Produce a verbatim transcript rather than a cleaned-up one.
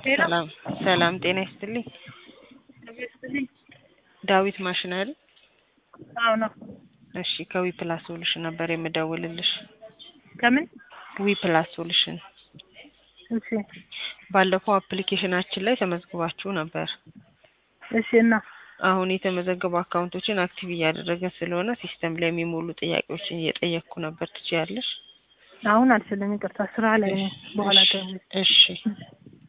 ሰላም ሰላም ጤና ይስጥልኝ። ዳዊት ማሽነሪ አዎ ነው። እሺ ከዊ ፕላስ ሶሉሽን ነበር የምደውልልሽ። ከምን? ዊ ፕላስ ሶሉሽን እሺ ባለፈው አፕሊኬሽናችን ላይ ተመዝግባችሁ ነበር። እሺ እና አሁን የተመዘገቡ አካውንቶችን አክቲቭ እያደረግን ስለሆነ ሲስተም ላይ የሚሞሉ ጥያቄዎችን እየጠየቅኩ ነበር። ትችያለሽ? አሁን አልችልም፣ ይቅርታ ስራ ላይ ነኝ። በኋላ እሺ ደውል። እሺ